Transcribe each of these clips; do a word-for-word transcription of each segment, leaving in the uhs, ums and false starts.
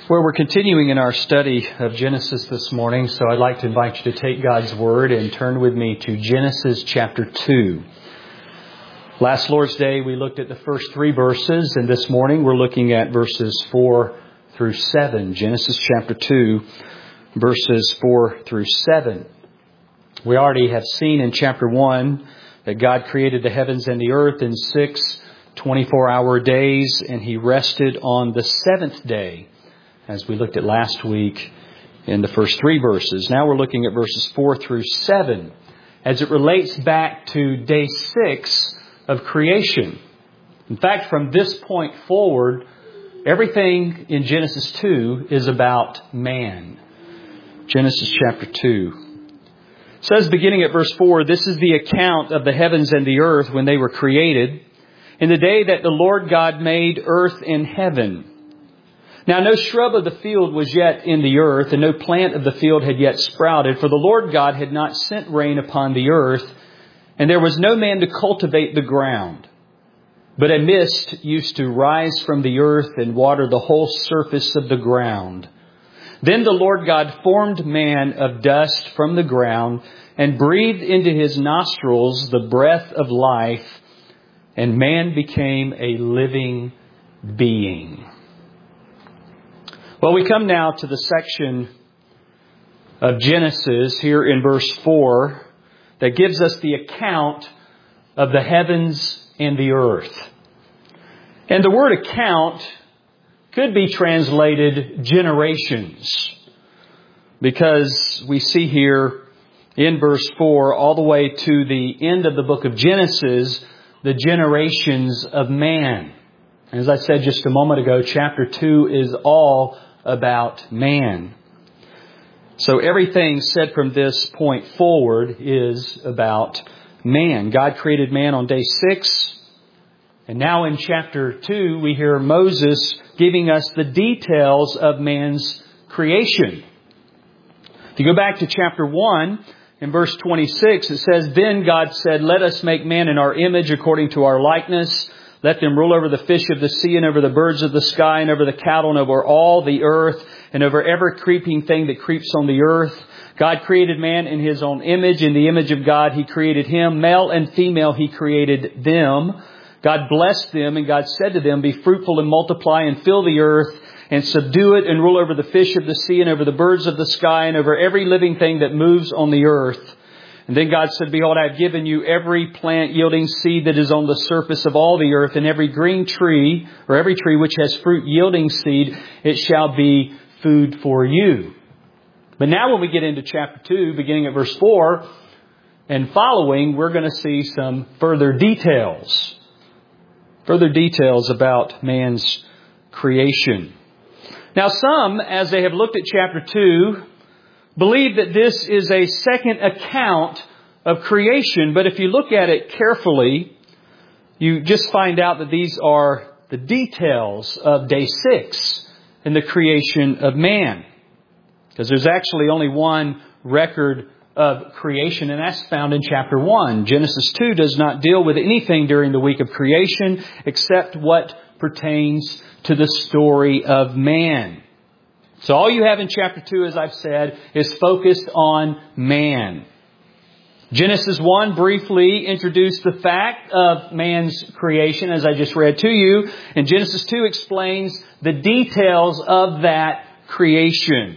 Well, we're continuing in our study of Genesis this morning, so I'd like to invite you to take God's Word and turn with me to Genesis chapter two. Last Lord's Day, we looked at the first three verses, and this morning we're looking at verses four through seven. Genesis chapter two, verses four through seven. We already have seen in chapter one that God created the heavens and the earth in six twenty-four hour days, and He rested on the seventh day, as we looked at last week in the first three verses. Now we're looking at verses four through seven as it relates back to day six of creation. In fact, from this point forward, everything in Genesis two is about man. Genesis chapter two. It says, beginning at verse four, "This is the account of the heavens and the earth when they were created, in the day that the Lord God made earth and heaven. Now no shrub of the field was yet in the earth, and no plant of the field had yet sprouted, for the Lord God had not sent rain upon the earth, and there was no man to cultivate the ground. But a mist used to rise from the earth and water the whole surface of the ground. Then the Lord God formed man of dust from the ground, and breathed into his nostrils the breath of life, and man became a living being." Well, we come now to the section of Genesis here in verse four that gives us the account of the heavens and the earth. And the word account could be translated generations, because we see here in verse four all the way to the end of the book of Genesis, the generations of man. As I said just a moment ago, chapter two is all about man. So everything said from this point forward is about man. God created man on day six. And now in chapter two, we hear Moses giving us the details of man's creation. If you go back to chapter one, in verse twenty-six, it says, "Then God said, let us make man in our image according to our likeness. Let them rule over the fish of the sea and over the birds of the sky and over the cattle and over all the earth and over every creeping thing that creeps on the earth. God created man in His own image. In the image of God, He created him. Male and female, He created them. God blessed them, and God said to them, be fruitful and multiply and fill the earth and subdue it and rule over the fish of the sea and over the birds of the sky and over every living thing that moves on the earth. And then God said, behold, I have given you every plant yielding seed that is on the surface of all the earth, and every green tree, or every tree which has fruit yielding seed, it shall be food for you." But now when we get into chapter two, beginning at verse four and following, we're going to see some further details. Further details about man's creation. Now some, as they have looked at chapter two, believe that this is a second account of creation. But if you look at it carefully, you just find out that these are the details of day six in the creation of man. Because there's actually only one record of creation, and that's found in chapter one. Genesis two does not deal with anything during the week of creation except what pertains to the story of man. So all you have in chapter two, as I've said, is focused on man. Genesis one briefly introduced the fact of man's creation, as I just read to you. And Genesis two explains the details of that creation.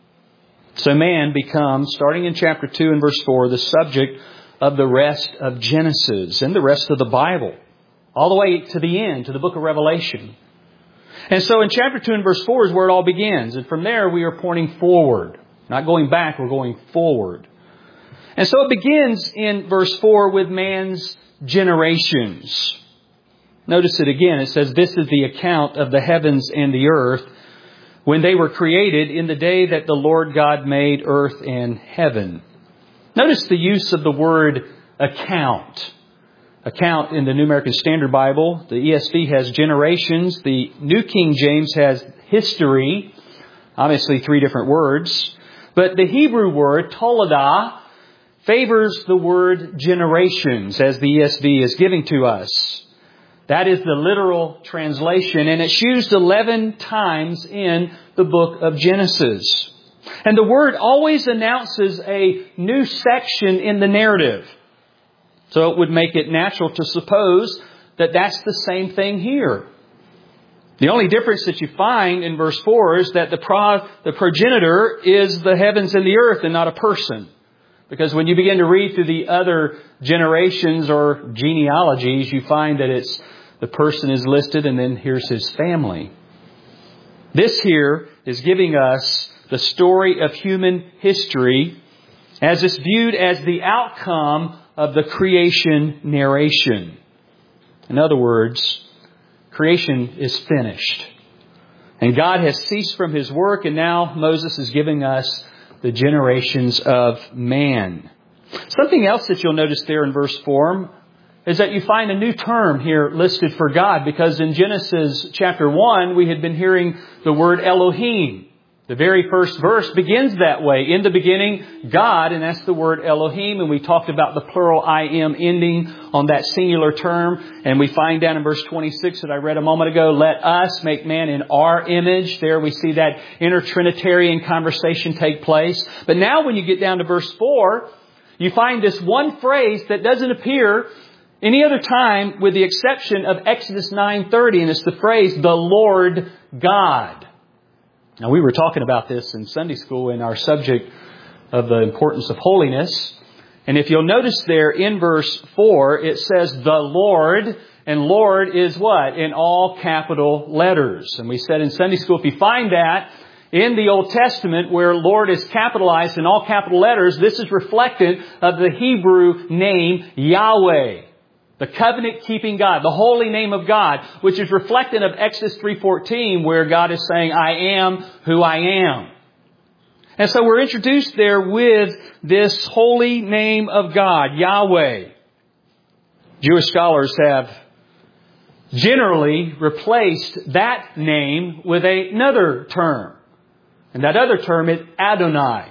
So man becomes, starting in chapter two and verse four, the subject of the rest of Genesis and the rest of the Bible, all the way to the end, to the book of Revelation. And so in chapter two and verse four is where it all begins. And from there we are pointing forward. Not going back, we're going forward. And so it begins in verse four with man's generations. Notice it again. It says, "This is the account of the heavens and the earth when they were created in the day that the Lord God made earth and heaven." Notice the use of the word account. Account in the New American Standard Bible. The E S V has generations. The New King James has history. Obviously three different words. But the Hebrew word, toledah, favors the word generations, as the E S V is giving to us. That is the literal translation, and it's used eleven times in the book of Genesis. And the word always announces a new section in the narrative. So it would make it natural to suppose that that's the same thing here. The only difference that you find in verse four is that the, pro, the progenitor is the heavens and the earth and not a person. Because when you begin to read through the other generations or genealogies, you find that it's the person is listed and then here's his family. This here is giving us the story of human history as it's viewed as the outcome of the creation narration. In other words, creation is finished. And God has ceased from His work, and now Moses is giving us the generations of man. Something else that you'll notice there in verse four is that you find a new term here listed for God, because in Genesis chapter one, we had been hearing the word Elohim. The very first verse begins that way. In the beginning, God, and that's the word Elohim. And we talked about the plural I am ending on that singular term. And we find down in verse twenty-six that I read a moment ago, let us make man in our image. There we see that inner Trinitarian conversation take place. But now when you get down to verse four, you find this one phrase that doesn't appear any other time with the exception of Exodus nine thirty. And it's the phrase, the Lord God. Now, we were talking about this in Sunday school in our subject of the importance of holiness. And if you'll notice there in verse four, it says the Lord, and Lord is what? In all capital letters. And we said in Sunday school, if you find that in the Old Testament where Lord is capitalized in all capital letters, this is reflective of the Hebrew name Yahweh. The covenant-keeping God, the holy name of God, which is reflected of Exodus three fourteen, where God is saying, I am who I am. And so we're introduced there with this holy name of God, Yahweh. Jewish scholars have generally replaced that name with another term. And that other term is Adonai.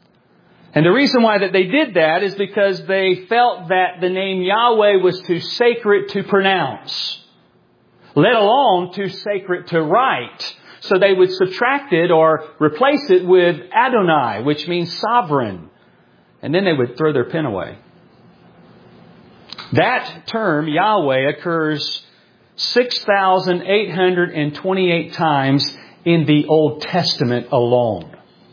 And the reason why that they did that is because they felt that the name Yahweh was too sacred to pronounce, let alone too sacred to write. So they would subtract it or replace it with Adonai, which means sovereign. And then they would throw their pen away. That term, Yahweh, occurs six thousand eight hundred twenty-eight times in the Old Testament alone.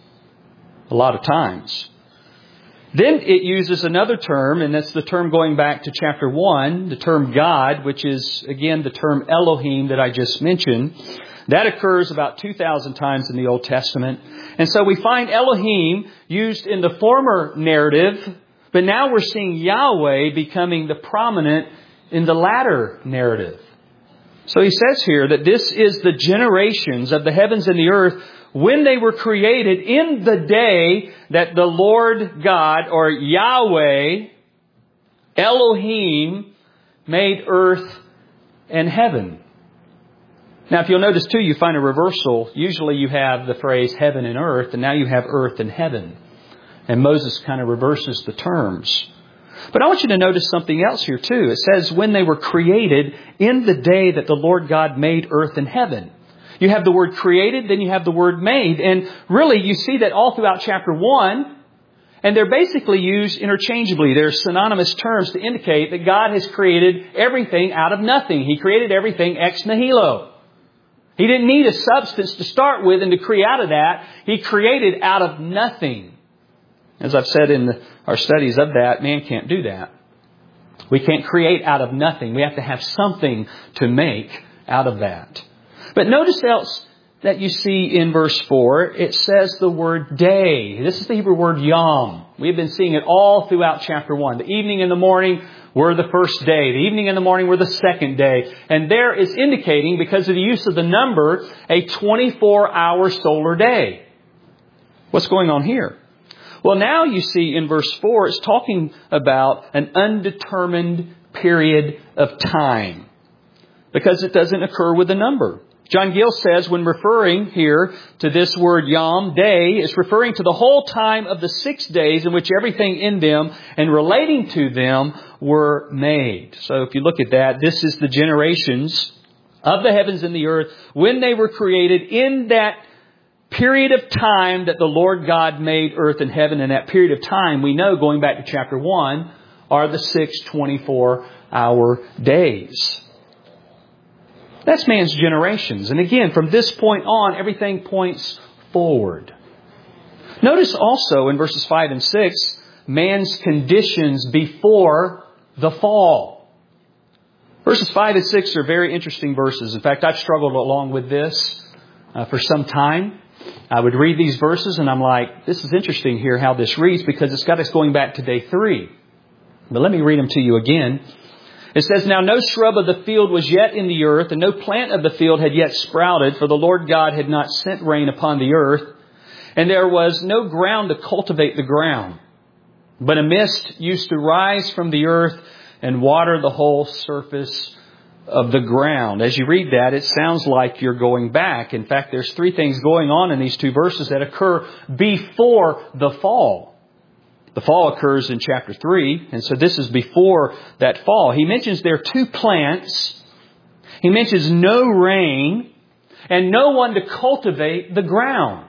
A lot of times. Then it uses another term, and that's the term going back to chapter one, the term God, which is, again, the term Elohim that I just mentioned. That occurs about two thousand times in the Old Testament. And so we find Elohim used in the former narrative, but now we're seeing Yahweh becoming the prominent in the latter narrative. So he says here that this is the generations of the heavens and the earth when they were created in the day that the Lord God, or Yahweh, Elohim, made earth and heaven. Now, if you'll notice too, you find a reversal. Usually you have the phrase heaven and earth, and now you have earth and heaven. And Moses kind of reverses the terms. But I want you to notice something else here too. It says when they were created in the day that the Lord God made earth and heaven. You have the word created, then you have the word made. And really you see that all throughout chapter one. And they're basically used interchangeably. They're synonymous terms to indicate that God has created everything out of nothing. He created everything ex nihilo. He didn't need a substance to start with and to create out of that. He created out of nothing. As I've said in the, our studies of that, man can't do that. We can't create out of nothing. We have to have something to make out of that. But notice else that you see in verse four, it says the word day. This is the Hebrew word yom. We've been seeing it all throughout chapter one. The evening and the morning were the first day. The evening and the morning were the second day. And there is indicating, because of the use of the number, a twenty-four hour solar day. What's going on here? Well, now you see in verse four, it's talking about an undetermined period of time, because it doesn't occur with a number. John Gill says when referring here to this word yom, day, it's referring to the whole time of the six days in which everything in them and relating to them were made. So if you look at that, this is the generations of the heavens and the earth when they were created in that period of time that the Lord God made earth and heaven. And that period of time, we know, going back to chapter one, are the six twenty-four hour days. That's man's generations. And again, from this point on, everything points forward. Notice also in verses five and six, man's conditions before the fall. Verses five and six are very interesting verses. In fact, I've struggled along with this uh, for some time. I would read these verses and I'm like, this is interesting here how this reads because it's got us going back to day three. But let me read them to you again. It says, "Now no shrub of the field was yet in the earth, and no plant of the field had yet sprouted, for the Lord God had not sent rain upon the earth, and there was no ground to cultivate the ground. But a mist used to rise from the earth and water the whole surface of the ground." As you read that, it sounds like you're going back. In fact, there's three things going on in these two verses that occur before the fall. The fall occurs in chapter three, and so this is before that fall. He mentions there two plants. He mentions no rain and no one to cultivate the ground.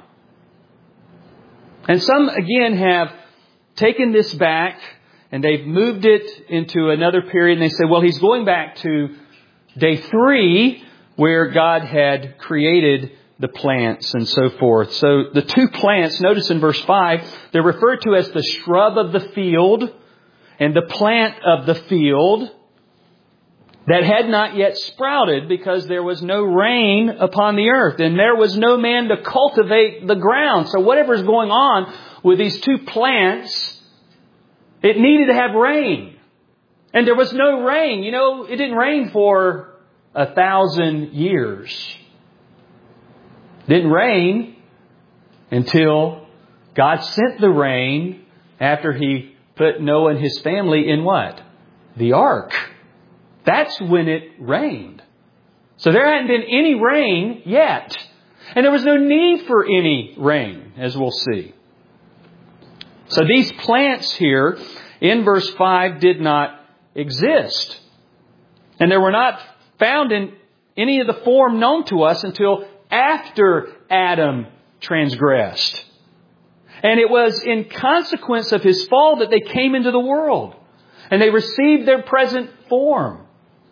And some, again, have taken this back and they've moved it into another period. And they say, well, he's going back to day three where God had created the plants and so forth. So the two plants, notice in verse five, they're referred to as the shrub of the field and the plant of the field that had not yet sprouted because there was no rain upon the earth and there was no man to cultivate the ground. So whatever's going on with these two plants, it needed to have rain. And there was no rain. You know, it didn't rain for a thousand years. Didn't rain until God sent the rain after He put Noah and his family in what? The ark. That's when it rained. So there hadn't been any rain yet. And there was no need for any rain, as we'll see. So these plants here in verse five did not exist. And they were not found in any of the form known to us until after Adam transgressed. And it was in consequence of his fall that they came into the world. And they received their present form.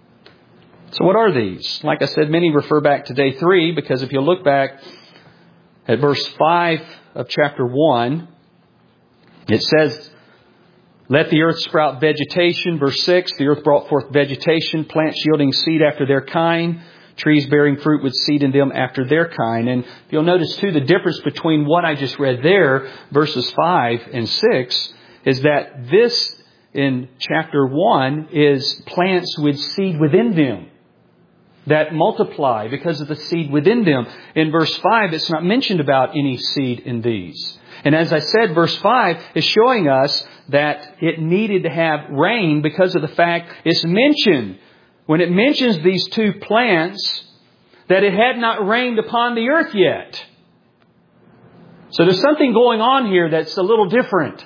So what are these? Like I said, many refer back to day three, because if you look back at verse five of chapter one, it says, "Let the earth sprout vegetation." Verse six, "The earth brought forth vegetation, plants yielding seed after their kind, trees bearing fruit with seed in them after their kind." And you'll notice too the difference between what I just read there, verses five and six, is that this in chapter one is plants with seed within them that multiply because of the seed within them. In verse five, it's not mentioned about any seed in these. And as I said, verse five is showing us that it needed to have rain because of the fact it's mentioned, when it mentions these two plants, that it had not rained upon the earth yet. So there's something going on here that's a little different.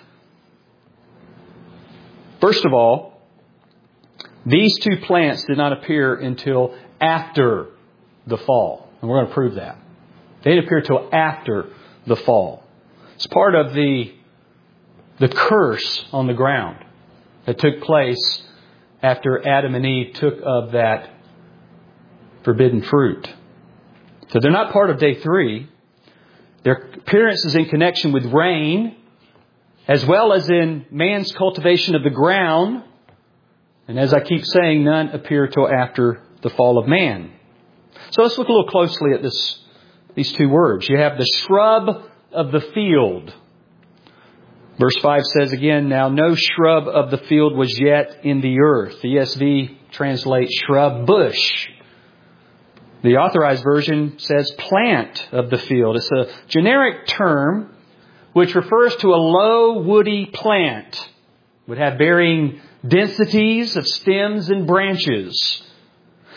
First of all, these two plants did not appear until after the fall. And we're going to prove that. They didn't appear until after the fall. It's part of the, the curse on the ground that took place after Adam and Eve took of that forbidden fruit. So they're not part of day three. Their appearance is in connection with rain, as well as in man's cultivation of the ground. And as I keep saying, none appear till after the fall of man. So let's look a little closely at this, these two words. You have the shrub of the field. Verse five says again, "Now no shrub of the field was yet in the earth." The E S V translates shrub, bush. The Authorized Version says plant of the field. It's a generic term which refers to a low woody plant. It would have varying densities of stems and branches.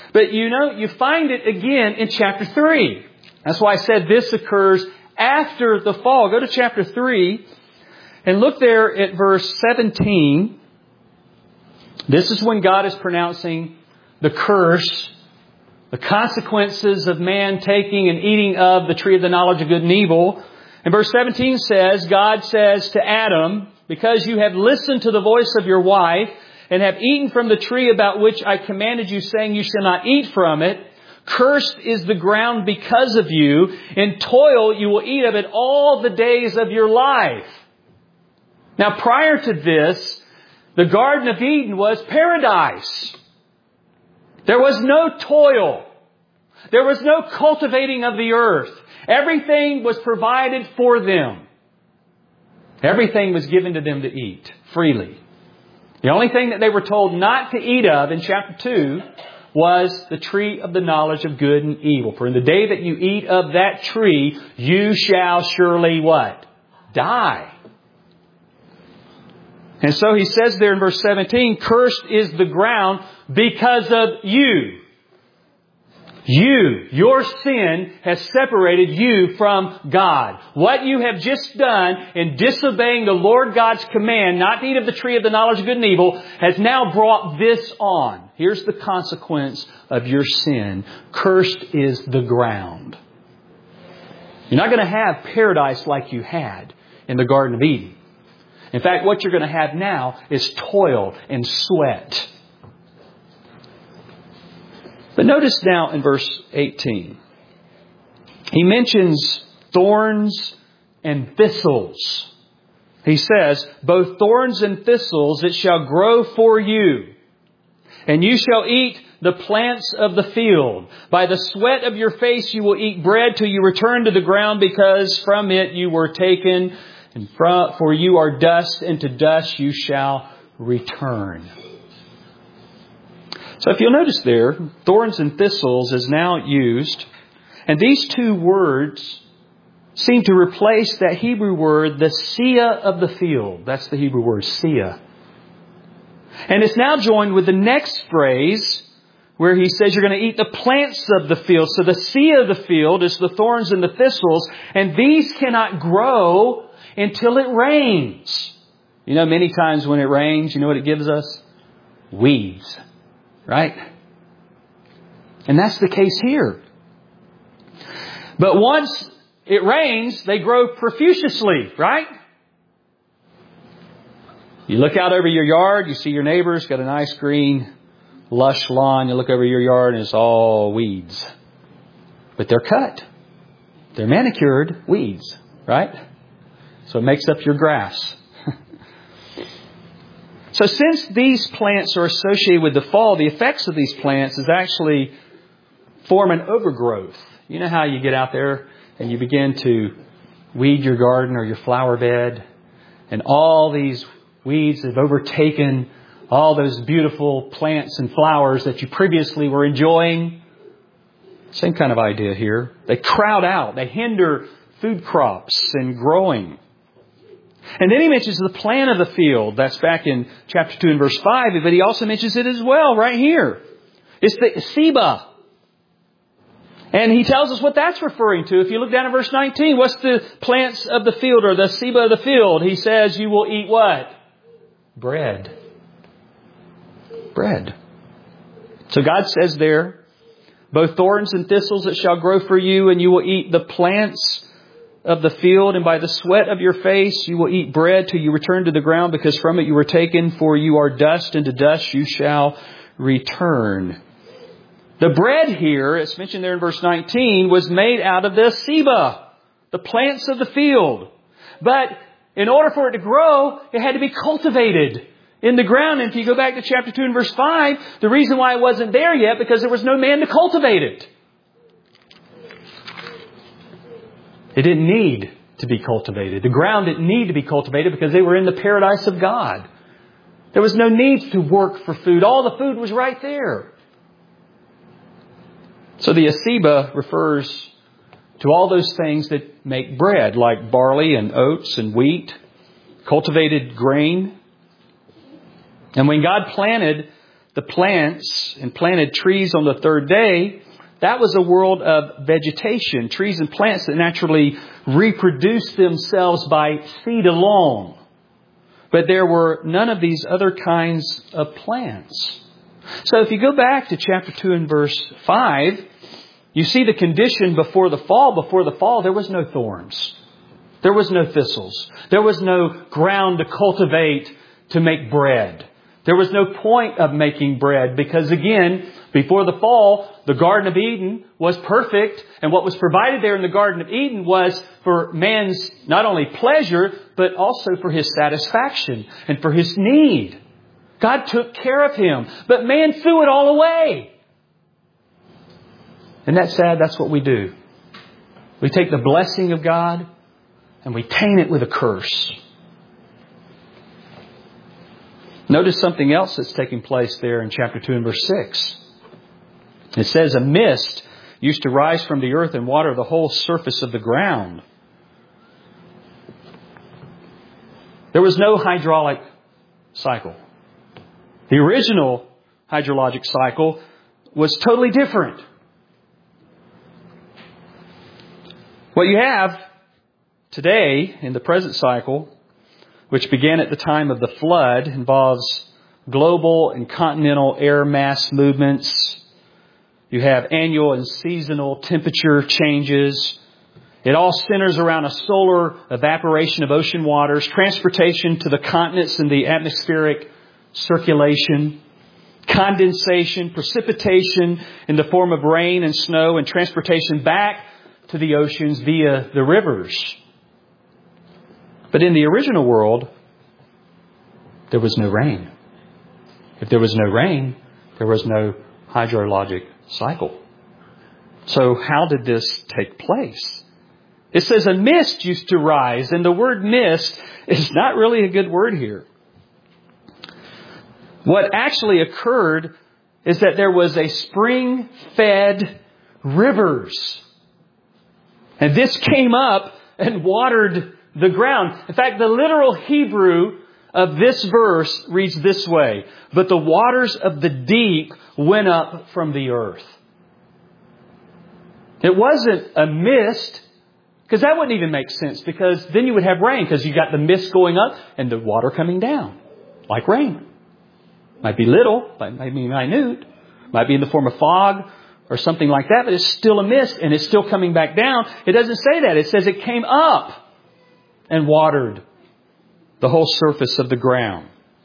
But you know, you find it again in chapter three. That's why I said this occurs after the fall. Go to chapter three and look there at verse seventeen. This is when God is pronouncing the curse, the consequences of man taking and eating of the tree of the knowledge of good and evil. And verse seventeen says, God says to Adam, because you have listened to the voice of your wife and have eaten from the tree about which I commanded you, saying you shall not eat from it, cursed is the ground because of you. In toil you will eat of it all the days of your life. Now prior to this, the Garden of Eden was paradise. There was no toil. There was no cultivating of the earth. Everything was provided for them. Everything was given to them to eat freely. The only thing that they were told not to eat of in chapter two was the tree of the knowledge of good and evil. For in the day that you eat of that tree, you shall surely what? Die. And so he says there in verse seventeen, cursed is the ground because of you. You, your sin has separated you from God. What you have just done in disobeying the Lord God's command, not to eat of the tree of the knowledge of good and evil, has now brought this on. Here's the consequence of your sin. Cursed is the ground. You're not going to have paradise like you had in the Garden of Eden. In fact, what you're going to have now is toil and sweat. But notice now in verse eighteen, he mentions thorns and thistles. He says, both thorns and thistles it shall grow for you, and you shall eat the plants of the field. By the sweat of your face you will eat bread till you return to the ground, because from it you were taken, and from, for you are dust, and to dust you shall return. So if you'll notice there, thorns and thistles is now used. And these two words seem to replace that Hebrew word, the sia of the field. That's the Hebrew word, sia. And it's now joined with the next phrase where he says you're going to eat the plants of the field. So the sia of the field is the thorns and the thistles. And these cannot grow until it rains. You know, many times when it rains, you know what it gives us? Weeds. Right? And that's the case here. But once it rains, they grow profusely, right? You look out over your yard, you see your neighbor's got a nice green, lush lawn. You look over your yard and it's all weeds. But they're cut. They're manicured weeds, right? So it makes up your grass. So since these plants are associated with the fall, the effects of these plants is actually form an overgrowth. You know how you get out there and you begin to weed your garden or your flower bed, and all these weeds have overtaken all those beautiful plants and flowers that you previously were enjoying. Same kind of idea here. They crowd out. They hinder food crops and growing. And then he mentions the plant of the field. That's back in chapter two and verse five. But he also mentions it as well right here. It's the Seba. And he tells us what that's referring to. If you look down at verse nineteen, what's the plants of the field or the Seba of the field? He says you will eat what? Bread. Bread. So God says there, both thorns and thistles it shall grow for you, and you will eat the plants of the field, and by the sweat of your face you will eat bread till you return to the ground, because from it you were taken, for you are dust, and to dust you shall return. The bread here, it's mentioned there in verse nineteen, was made out of the Seba, the plants of the field. But in order for it to grow, it had to be cultivated in the ground. And if you go back to chapter two and verse five, the reason why it wasn't there yet, because there was no man to cultivate it. It didn't need to be cultivated. The ground didn't need to be cultivated because they were in the paradise of God. There was no need to work for food. All the food was right there. So the Aseba refers to all those things that make bread, like barley and oats and wheat, cultivated grain. And when God planted the plants and planted trees on the third day, that was a world of vegetation, trees and plants that naturally reproduce themselves by seed alone. But there were none of these other kinds of plants. So if you go back to chapter two and verse five, you see the condition before the fall. Before the fall, there was no thorns. There was no thistles. There was no ground to cultivate to make bread. There was no point of making bread because, again, before the fall, the Garden of Eden was perfect. And what was provided there in the Garden of Eden was for man's not only pleasure, but also for his satisfaction and for his need. God took care of him, but man threw it all away. And that's sad. That's what we do. We take the blessing of God and we taint it with a curse. Notice something else that's taking place there in chapter two and verse six. It says, a mist used to rise from the earth and water the whole surface of the ground. There was no hydraulic cycle. The original hydrologic cycle was totally different. What you have today in the present cycle, which began at the time of the flood, involves global and continental air mass movements. You have annual and seasonal temperature changes. It all centers around a solar evaporation of ocean waters, transportation to the continents in the atmospheric circulation, condensation, precipitation in the form of rain and snow, and transportation back to the oceans via the rivers. But in the original world, there was no rain. If there was no rain, there was no hydrologic cycle. So how did this take place? It says a mist used to rise, and the word mist is not really a good word here. What actually occurred is that there was a spring-fed rivers. And this came up and watered the ground. In fact, the literal Hebrew of this verse reads this way: but the waters of the deep went up from the earth. It wasn't a mist, because that wouldn't even make sense, because then you would have rain, because you got the mist going up and the water coming down, like rain. Might be little, might be minute, might be in the form of fog or something like that, but it's still a mist and it's still coming back down. It doesn't say that. It says it came up and watered the whole surface of the ground.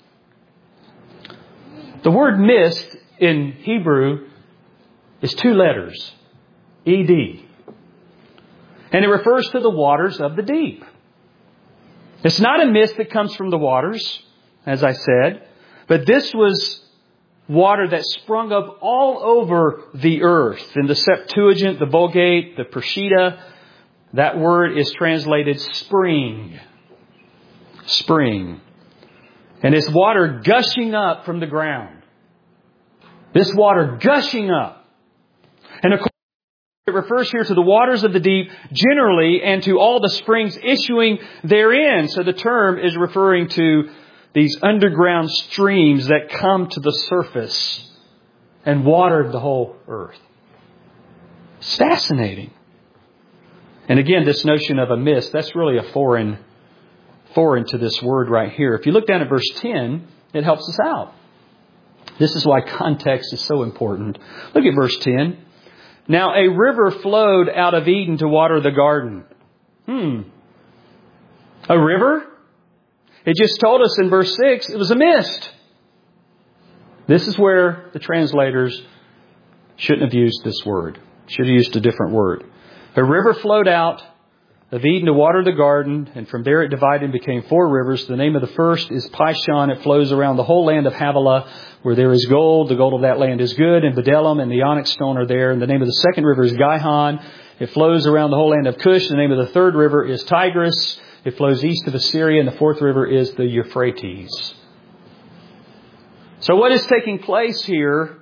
The word mist in Hebrew is two letters, E D. And it refers to the waters of the deep. It's not a mist that comes from the waters, as I said, but this was water that sprung up all over the earth. In the Septuagint, the Vulgate, the Peshitta, that word is translated spring. Spring. And it's water gushing up from the ground. This water gushing up. And of course, it refers here to the waters of the deep generally and to all the springs issuing therein. So the term is referring to these underground streams that come to the surface and watered the whole earth. It's fascinating. And again, this notion of a mist, that's really a foreign, foreign to this word right here. If you look down at verse ten, it helps us out. This is why context is so important. Look at verse ten. Now a river flowed out of Eden to water the garden. Hmm. A river? It just told us in verse six, it was a mist. This is where the translators shouldn't have used this word. Should have used a different word. A river flowed out of Eden to water the garden, and from there it divided and became four rivers. The name of the first is Pishon. It flows around the whole land of Havilah, where there is gold. The gold of that land is good, and bdellium and the onyx stone are there. And the name of the second river is Gihon. It flows around the whole land of Cush. The name of the third river is Tigris. It flows east of Assyria, and the fourth river is the Euphrates. So what is taking place here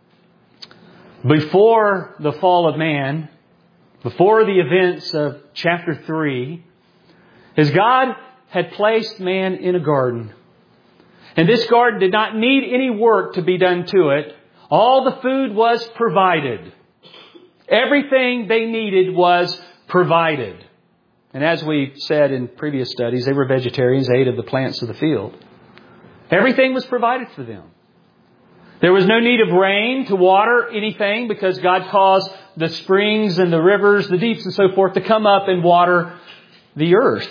before the fall of man, before the events of chapter three, is God had placed man in a garden. And this garden did not need any work to be done to it. All the food was provided. Everything they needed was provided. And as we said in previous studies, they were vegetarians, they ate of the plants of the field. Everything was provided for them. There was no need of rain to water anything because God caused the springs and the rivers, the deeps and so forth to come up and water the earth.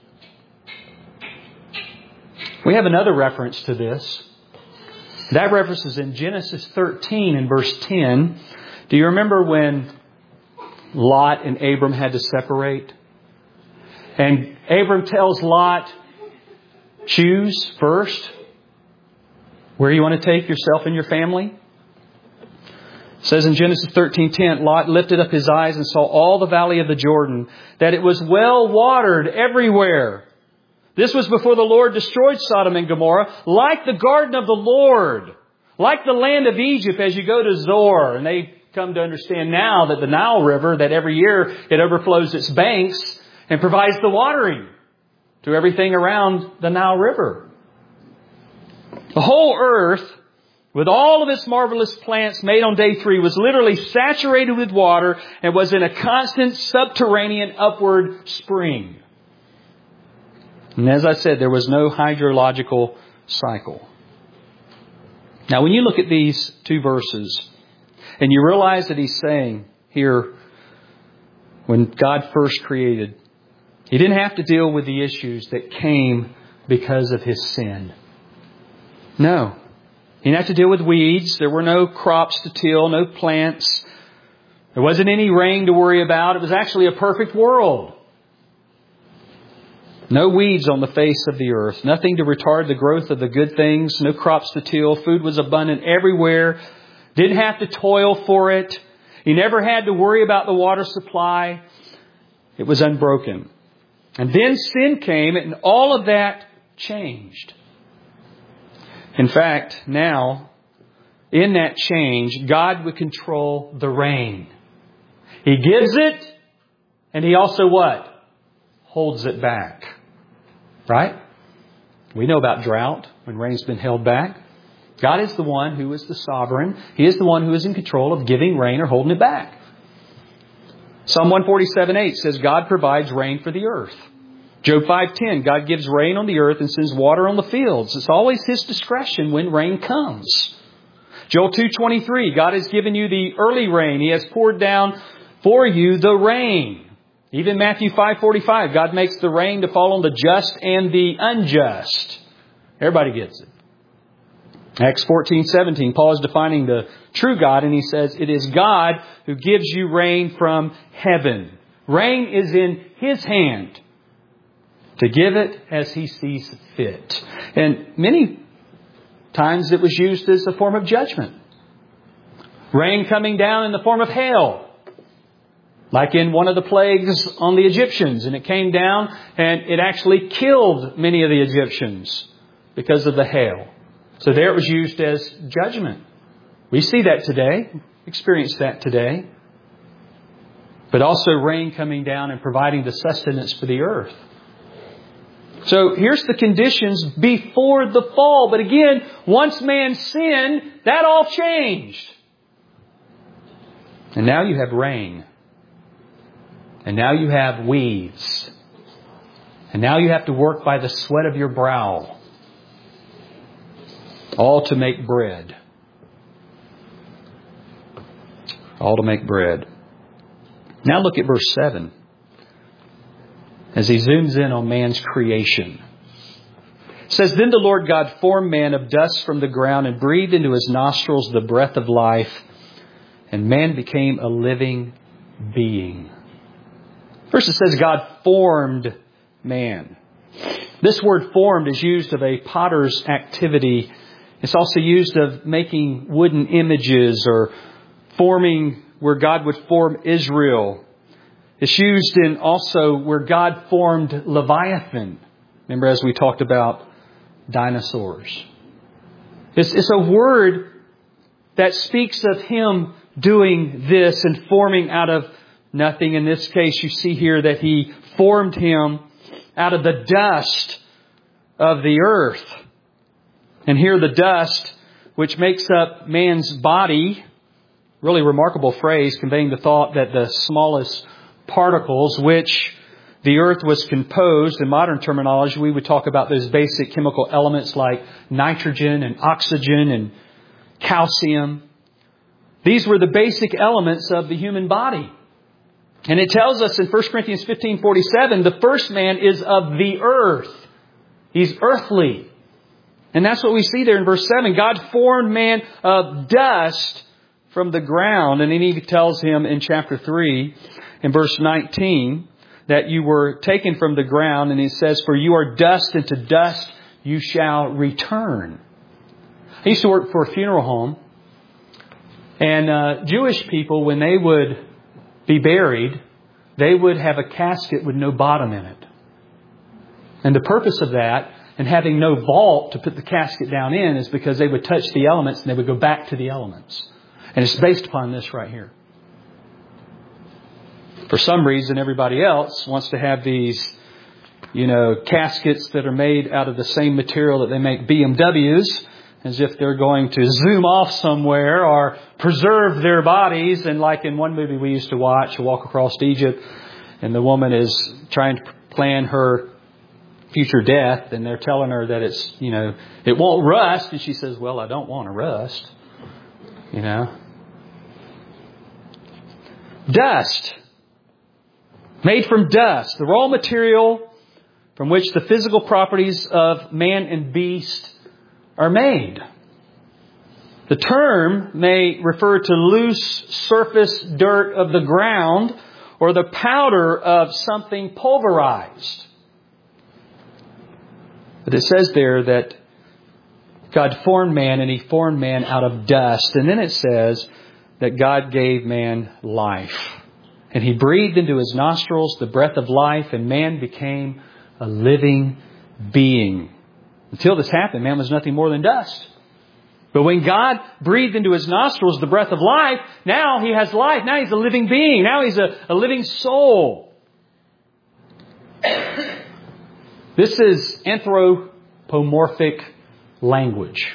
We have another reference to this. That reference is in Genesis thirteen and verse ten. Do you remember when Lot and Abram had to separate? And Abram tells Lot, choose first where you want to take yourself and your family. It says in Genesis thirteen ten, Lot lifted up his eyes and saw all the valley of the Jordan, that it was well watered everywhere. This was before the Lord destroyed Sodom and Gomorrah, like the garden of the Lord, like the land of Egypt as you go to Zoar. And they come to understand now that the Nile River, that every year it overflows its banks and provides the watering to everything around the Nile River. The whole earth, with all of its marvelous plants made on day three, was literally saturated with water and was in a constant subterranean upward spring. And as I said, there was no hydrological cycle. Now, when you look at these two verses, and you realize that he's saying here, when God first created, He didn't have to deal with the issues that came because of His sin. No. He didn't have to deal with weeds. There were no crops to till, no plants. There wasn't any rain to worry about. It was actually a perfect world. No weeds on the face of the earth. Nothing to retard the growth of the good things. No crops to till. Food was abundant everywhere. Didn't have to toil for it. He never had to worry about the water supply. It was unbroken. And then sin came and all of that changed. In fact, now, in that change, God would control the rain. He gives it, and He also what? Holds it back. Right? We know about drought, when rain's been held back. God is the one who is the sovereign. He is the one who is in control of giving rain or holding it back. Psalm one forty-seven eight says God provides rain for the earth. Job five ten, God gives rain on the earth and sends water on the fields. It's always His discretion when rain comes. Joel two twenty-three, God has given you the early rain. He has poured down for you the rain. Even Matthew five forty-five, God makes the rain to fall on the just and the unjust. Everybody gets it. Acts fourteen seventeen, Paul is defining the true God, and he says, it is God who gives you rain from heaven. Rain is in His hand to give it as He sees fit. And many times it was used as a form of judgment. Rain coming down in the form of hail. Like in one of the plagues on the Egyptians. And it came down and it actually killed many of the Egyptians because of the hail. So there it was used as judgment. We see that today. Experience that today. But also rain coming down and providing the sustenance for the earth. So here's the conditions before the fall. But again, once man sinned, that all changed. And now you have rain. And now you have weeds. And now you have to work by the sweat of your brow. All to make bread. All to make bread. Now look at verse seven. As he zooms in on man's creation. It says, then the Lord God formed man of dust from the ground and breathed into his nostrils the breath of life. And man became a living being. First it says God formed man. This word formed is used of a potter's activity. It's also used of making wooden images or forming where God would form Israel. It's used in also where God formed Leviathan. Remember as we talked about dinosaurs. It's, it's a word that speaks of Him doing this and forming out of nothing. In this case, you see here that He formed him out of the dust of the earth. And here the dust, which makes up man's body, really remarkable phrase conveying the thought that the smallest particles which the earth was composed, in modern terminology, we would talk about those basic chemical elements like nitrogen and oxygen and calcium. These were the basic elements of the human body. And it tells us in First Corinthians fifteen forty-seven, the first man is of the earth. He's earthly. And that's what we see there in verse seven. God formed man of dust from the ground. And then He tells him in chapter three, in verse nineteen, that you were taken from the ground. And He says, for you are dust, and to dust you shall return. I used to work for a funeral home. And uh, Jewish people, when they would be buried, they would have a casket with no bottom in it. And the purpose of that, and having no vault to put the casket down in, is because they would touch the elements and they would go back to the elements. And it's based upon this right here. For some reason, everybody else wants to have these, you know, caskets that are made out of the same material that they make B M Ws, as if they're going to zoom off somewhere or preserve their bodies. And like in one movie we used to watch, Walk Across Egypt, and the woman is trying to plan her future death, and they're telling her that it's, you know, it won't rust. And she says, well, I don't want to rust. You know. Dust. Made from dust. The raw material from which the physical properties of man and beast are made. The term may refer to loose surface dirt of the ground or the powder of something pulverized. But it says there that God formed man, and He formed man out of dust. And then it says that God gave man life. And He breathed into his nostrils the breath of life, and man became a living being. Until this happened, man was nothing more than dust. But when God breathed into his nostrils the breath of life, now he has life. Now he's a living being. Now he's a, a living soul. This is anthropomorphic language.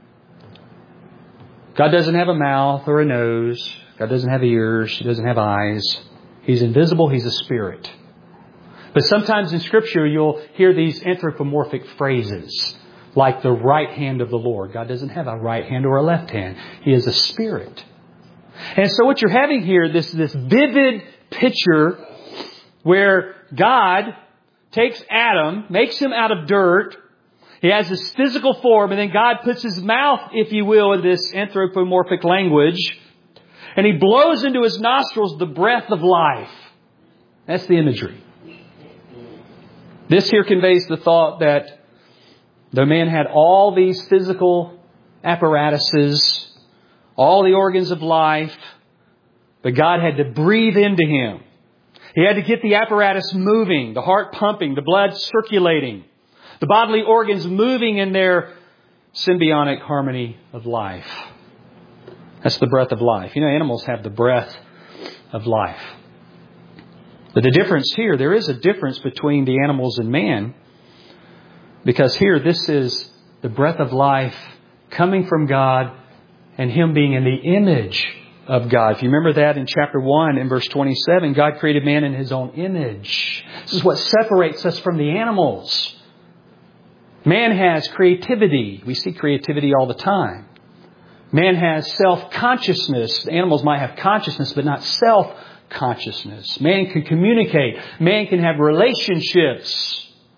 God doesn't have a mouth or a nose. God doesn't have ears. He doesn't have eyes. He's invisible. He's a spirit. But sometimes in Scripture you'll hear these anthropomorphic phrases, like the right hand of the Lord. God doesn't have a right hand or a left hand. He is a spirit. And so what you're having here, this, this vivid picture where God takes Adam, makes him out of dirt. He has this physical form, and then God puts His mouth, if you will, in this anthropomorphic language, and He blows into his nostrils the breath of life. That's the imagery. This here conveys the thought that though man had all these physical apparatuses, all the organs of life, but God had to breathe into him. He had to get the apparatus moving, the heart pumping, the blood circulating, the bodily organs moving in their symbiotic harmony of life. That's the breath of life. You know, animals have the breath of life. But the difference here, there is a difference between the animals and man. Because here, this is the breath of life coming from God and Him being in the image of God. If you remember that in chapter one, in verse twenty-seven, God created man in His own image. This is what separates us from the animals. Man has creativity. We see creativity all the time. Man has self-consciousness. Animals might have consciousness, but not self-consciousness. Man can communicate. Man can have relationships.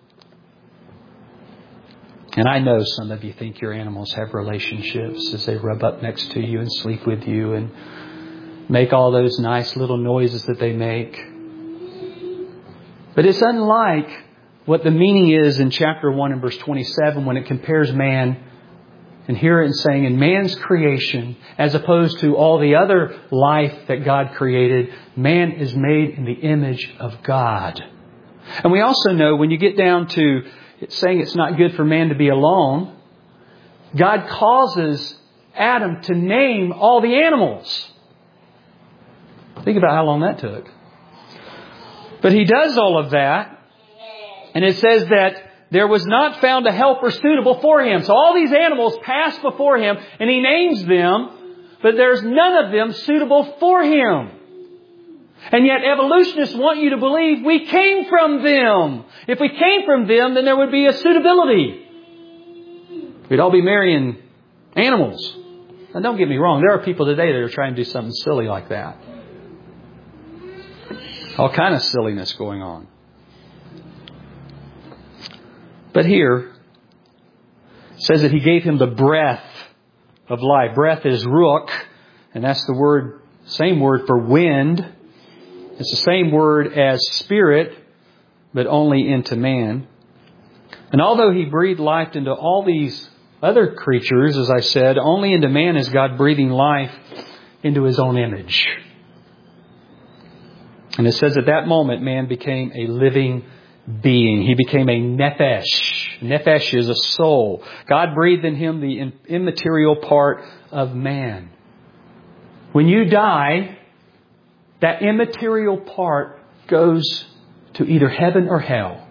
And I know some of you think your animals have relationships as they rub up next to you and sleep with you and make all those nice little noises that they make. But it's unlike what the meaning is in chapter one and verse twenty-seven when it compares man, and here it's saying in man's creation, as opposed to all the other life that God created, man is made in the image of God. And we also know when you get down to it's saying it's not good for man to be alone, God causes Adam to name all the animals. Think about how long that took. But He does all of that. And it says that there was not found a helper suitable for him. So all these animals pass before him and he names them, but there's none of them suitable for him. And yet evolutionists want you to believe we came from them. If we came from them, then there would be a suitability. We'd all be marrying animals. Now don't get me wrong, there are people today that are trying to do something silly like that. All kind of silliness going on. But here, it says that He gave him the breath of life. Breath is ruach, and that's the word, same word for wind. It's the same word as spirit, but only into man. And although He breathed life into all these other creatures, as I said, only into man is God breathing life into His own image. And it says at that moment, man became a living being. He became a nephesh. Nephesh is a soul. God breathed in him the immaterial part of man. When you die, that immaterial part goes to either heaven or hell.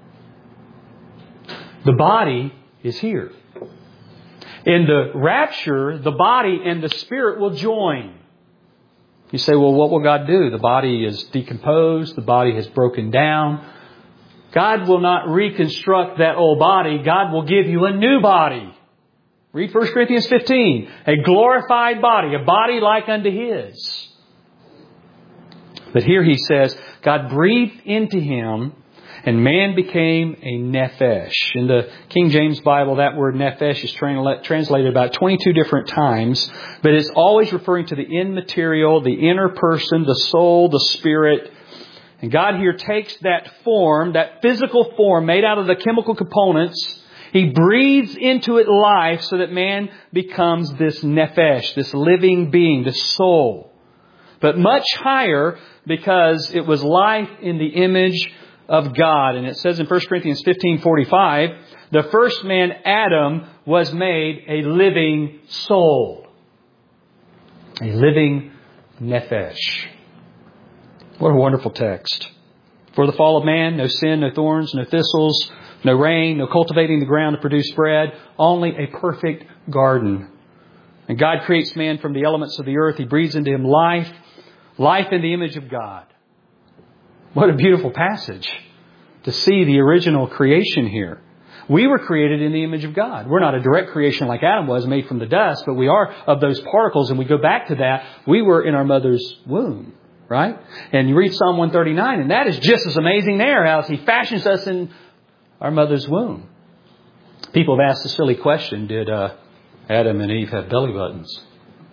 The body is here. In the rapture, the body and the spirit will join. You say, well, what will God do? The body is decomposed. The body has broken down. God will not reconstruct that old body. God will give you a new body. Read First Corinthians fifteen. A glorified body, a body like unto His. But here He says, God breathed into him and man became a nephesh. In the King James Bible, that word nephesh is translated about twenty-two different times. But it's always referring to the immaterial, the inner person, the soul, the spirit. And God here takes that form, that physical form made out of the chemical components. He breathes into it life so that man becomes this nephesh, this living being, this soul. But much higher because it was life in the image of God. And it says in First Corinthians fifteen forty-five, the first man, Adam, was made a living soul. A living nephesh. What a wonderful text. For the fall of man, no sin, no thorns, no thistles, no rain, no cultivating the ground to produce bread, only a perfect garden. And God creates man from the elements of the earth. He breathes into him life, life in the image of God. What a beautiful passage to see the original creation here. We were created in the image of God. We're not a direct creation like Adam was, made from the dust, but we are of those particles, and we go back to that. We were in our mother's womb, right? And you read Psalm one thirty-nine, and that is just as amazing there as He fashions us in our mother's womb. People have asked the silly question, did uh, Adam and Eve have belly buttons?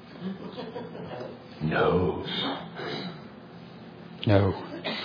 No. No.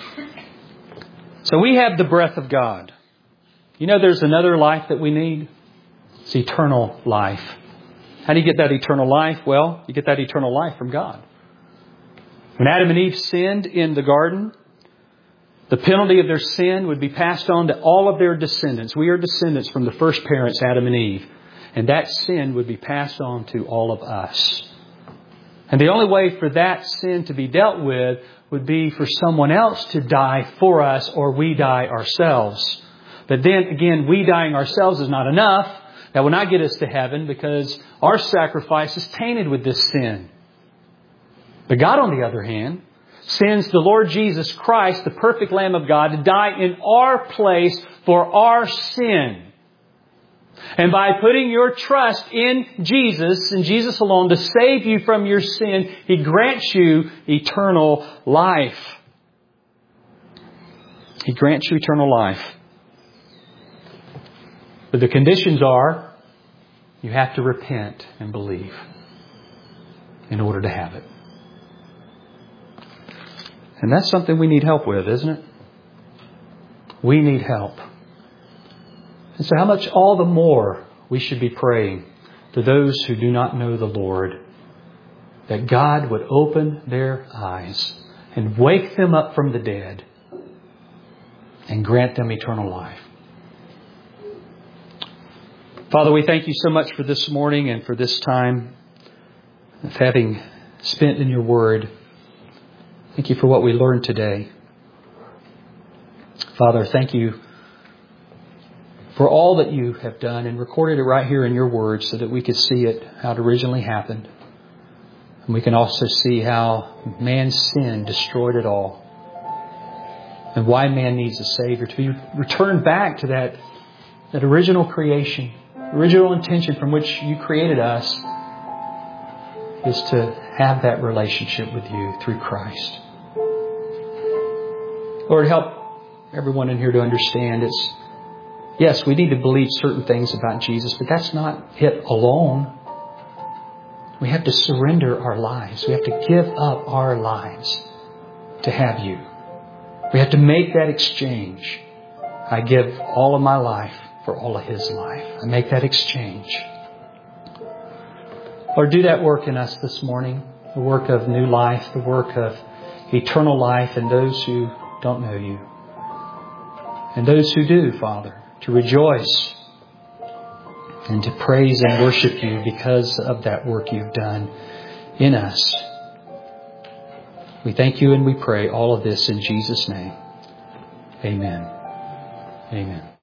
So we have the breath of God. You know there's another life that we need? It's eternal life. How do you get that eternal life? Well, you get that eternal life from God. When Adam and Eve sinned in the garden, the penalty of their sin would be passed on to all of their descendants. We are descendants from the first parents, Adam and Eve. And that sin would be passed on to all of us. And the only way for that sin to be dealt with would be for someone else to die for us, or we die ourselves. But then again, we dying ourselves is not enough. That will not get us to heaven because our sacrifice is tainted with this sin. But God, on the other hand, sends the Lord Jesus Christ, the perfect Lamb of God, to die in our place for our sin. And by putting your trust in Jesus and Jesus alone to save you from your sin, He grants you eternal life. He grants you eternal life. But the conditions are, you have to repent and believe in order to have it. And that's something we need help with, isn't it? We need help. And so how much all the more we should be praying to those who do not know the Lord, that God would open their eyes and wake them up from the dead and grant them eternal life. Father, we thank You so much for this morning and for this time of having spent in Your Word. Thank You for what we learned today. Father, thank You for all that you have done and recorded it right here in your words so that we could see it, how it originally happened. And we can also see how man's sin destroyed it all. And why man needs a Savior. To be returned back to that, that original creation, original intention from which you created us, is to have that relationship with you through Christ. Lord, help everyone in here to understand it's, yes, we need to believe certain things about Jesus, but that's not it alone. We have to surrender our lives. We have to give up our lives to have you. We have to make that exchange. I give all of my life for all of His life. I make that exchange. Lord, do that work in us this morning. The work of new life, the work of eternal life in those who don't know you. And those who do, Father, to rejoice and to praise and worship you because of that work you've done in us. We thank you and we pray all of this in Jesus' name. Amen. Amen.